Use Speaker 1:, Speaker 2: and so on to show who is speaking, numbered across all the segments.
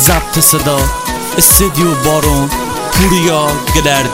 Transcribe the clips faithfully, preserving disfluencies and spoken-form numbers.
Speaker 1: ضبط صدا استدیو بارون پوریا گلرد.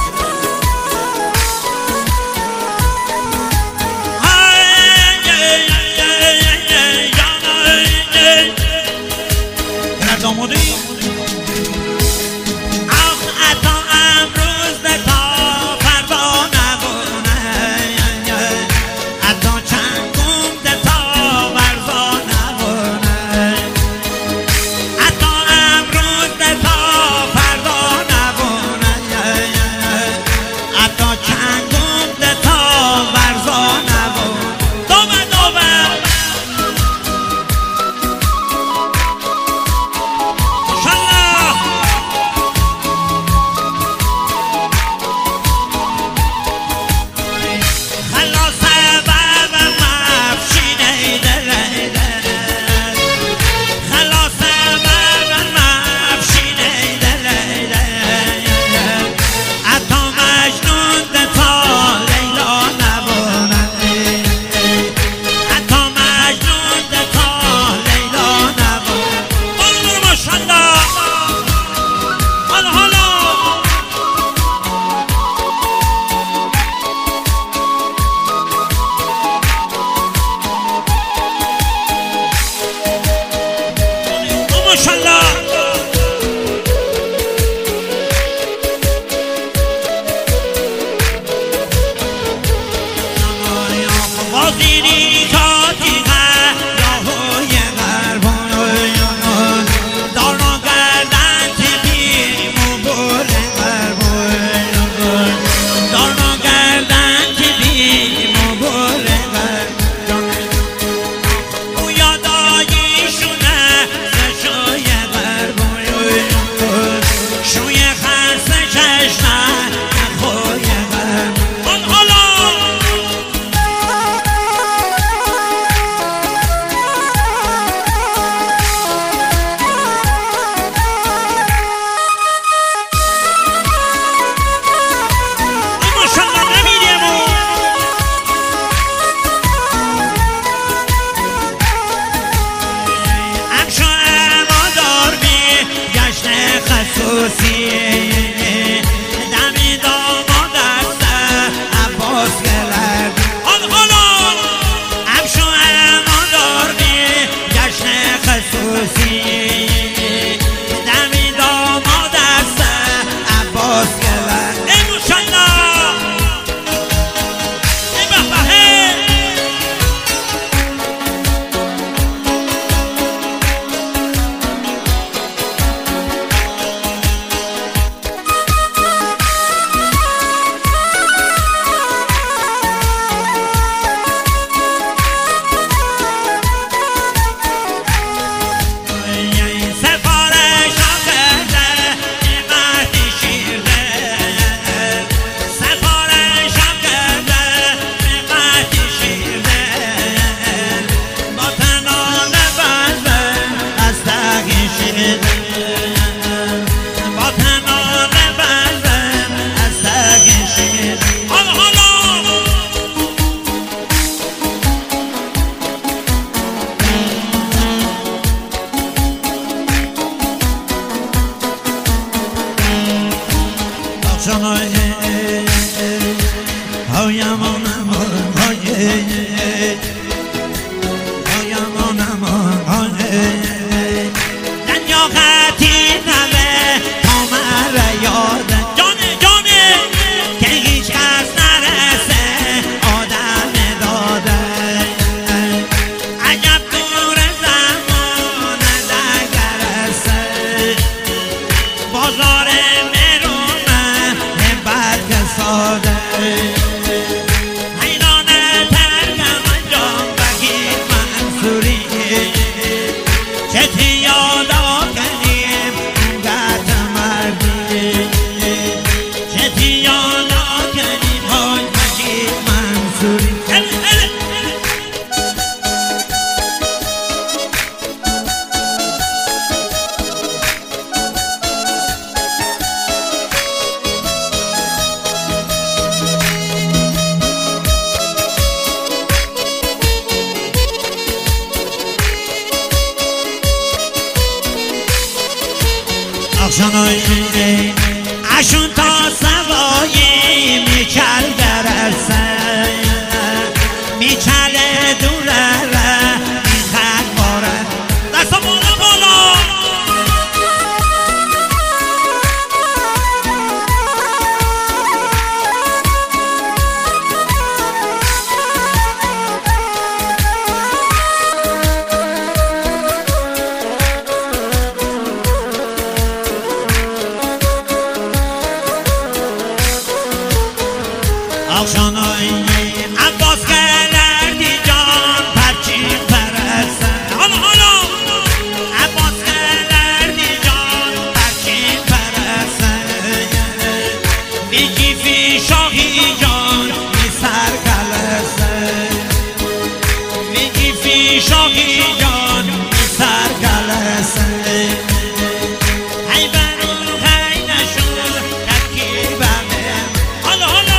Speaker 2: دمی داماد است عباس گلرد همشو امادار بی جشن خصوصی دمی داماد است عباس گلرد. ای ماشاءالله ای بهبهه آخشانایی عباس کلردی جان پرچین پرستن حالا حالا عباس کلردی جان پرچین پرستن بیگی فی شاهی جان می سر کلستن بیگی فی شاهی جان می سر کلستن هی برو هی نشون تکی بمه حالا حالا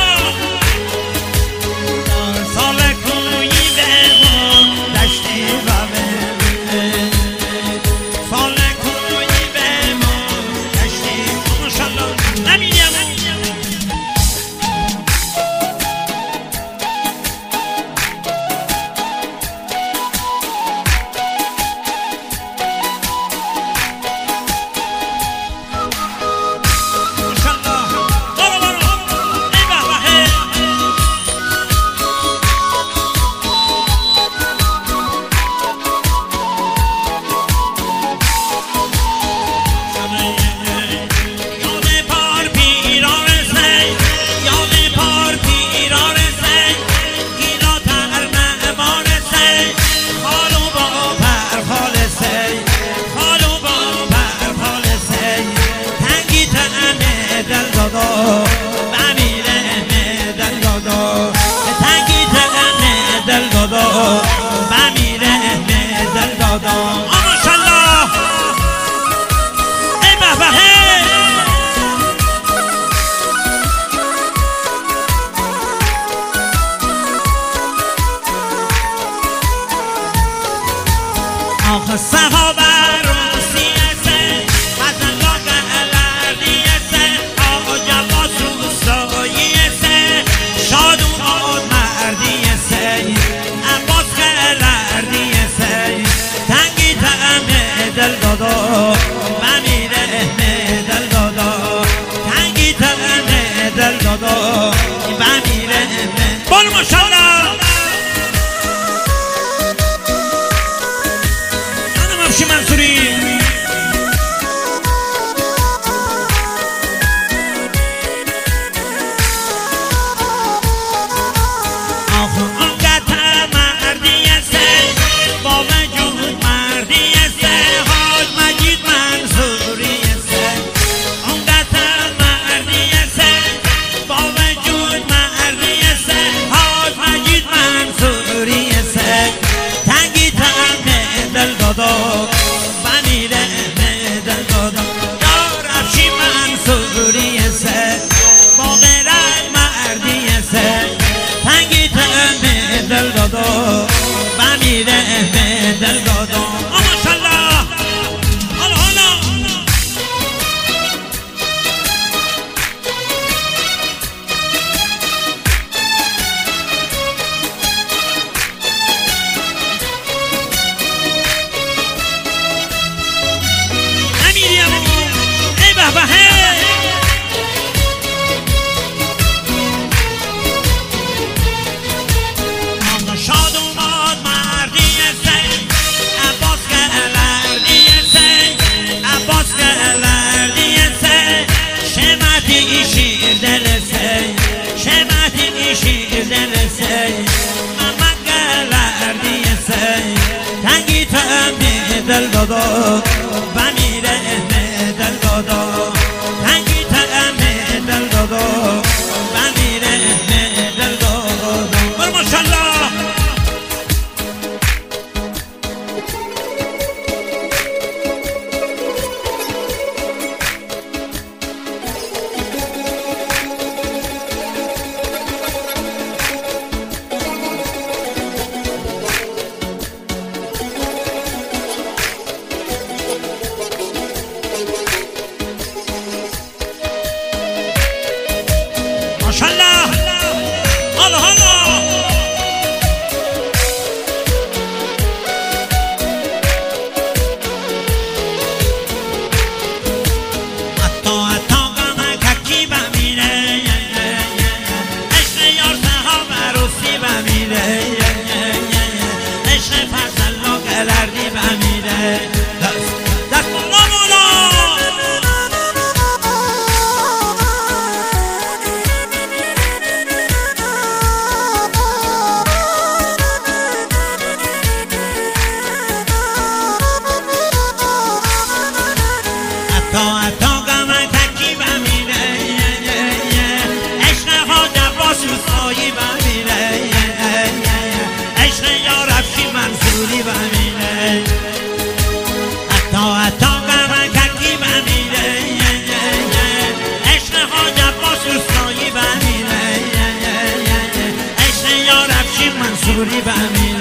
Speaker 2: صحابه روسیه مزلا گلردیه آج عباس روستاییه شاد اومد مردیه عباس گلردیه تنگی تمه دل دادا بمیره دل دادا تنگی تمه دل دادا بمیره بول ماشاءالله منصوری آخو انقدر مردی است با وجود مردی است حاج مجید منصوری است انقدر مردی است با وجود مردی است حاج مجید منصوری است تنگی تنه دل دادا دل دادا بمیره دل دادا ماشاءالله حالا حالا نمیریم ای به به شاد اومد مردی است عباس گلردی است عباس گلردی است شمتی شیر دل است شمتی شیر دل است محمد گلردی است تنگی تمه دل دادا بمیره دل دادا تنگی تمه دل دادا بمیره دل دادا بر ماشاءالله ماشاءالله حالا حالا حتی حتی غم ککی بمیره عشق یار صحاب عروسی بمیره عشق فضل گلردی بمیره دست بالا بالا دوری بمیره